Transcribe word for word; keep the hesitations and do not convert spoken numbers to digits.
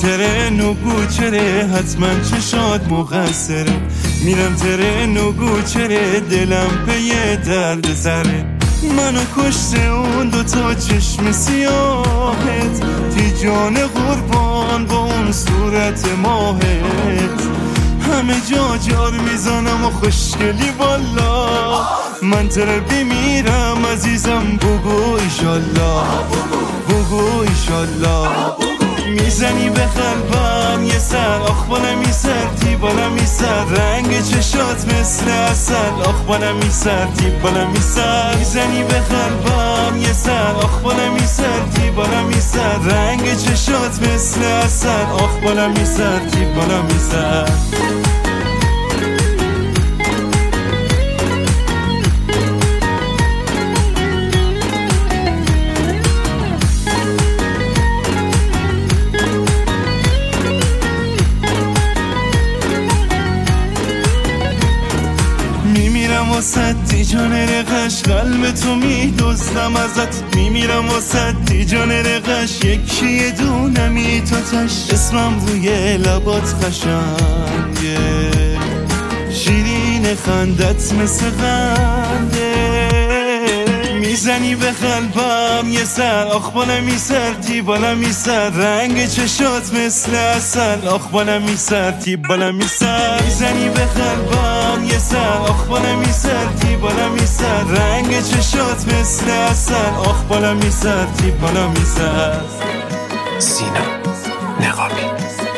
ترن و گوچره حتما چشات مقصره، میرم ترن و گوچره دلم پی درد سره. منو کشته اون دوتا چشم سیاهت، تی جان قربان با اون صورت ماهت. همه جا جار میزنم و خوشگلی بالا، من تره بمیرم عزیزم بگو ایشالله، بگو ایشالله. میزنی به قلبم یه سر، آخ بالمی سر تی بالمی سر، رنگ چشات مثل اصل، آخ بالمی سر تی بالمی سر. میزنی به قلبم یه سر، آخ بالمی سر تی بالمی سر، رنگ چشات مثل اصل، آخ بالمی سر تی بالمی سر. میمیرم واسه تی جان رقش، قلب تو میدوزم ازت. میمیرم واسه تی جان رقش، یکی یه دونمی تو تش. اسمم روی لبات قشنگه، شیرین خندت مثل قنده. میزنی به قلبم یه سر، آخ بالمی سر تی بالمی سر، رنگ چشات مثل اصل، آخ بالمی سر تی بالمی سر. میزنی به قلبم یه سر، آخ بالمی سر تی بالمی سر، رنگ چشات مثل اصل، آخ بالمی سر تی بالمی سر. سینا نقابی.